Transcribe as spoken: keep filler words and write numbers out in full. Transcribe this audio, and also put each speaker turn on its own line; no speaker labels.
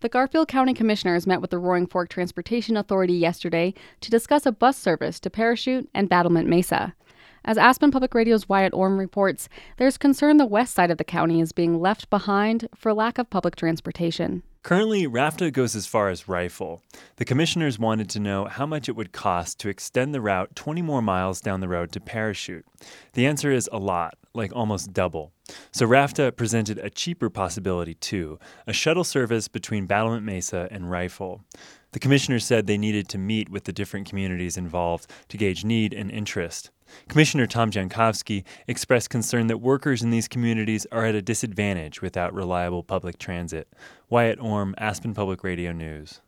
The Garfield County Commissioners met with the Roaring Fork Transportation Authority yesterday to discuss a bus service to Parachute and Battlement Mesa. As Aspen Public Radio's Wyatt Orm reports, there's concern the west side of the county is being left behind for lack of public transportation.
Currently, RAFTA goes as far as Rifle. The commissioners wanted to know how much it would cost to extend the route twenty more miles down the road to Parachute. The answer is a lot, like almost double. So RAFTA presented a cheaper possibility too, a shuttle service between Battlement Mesa and Rifle. The commissioners said they needed to meet with the different communities involved to gauge need and interest. Commissioner Tom Jankowski expressed concern that workers in these communities are at a disadvantage without reliable public transit. Wyatt Orm, Aspen Public Radio News.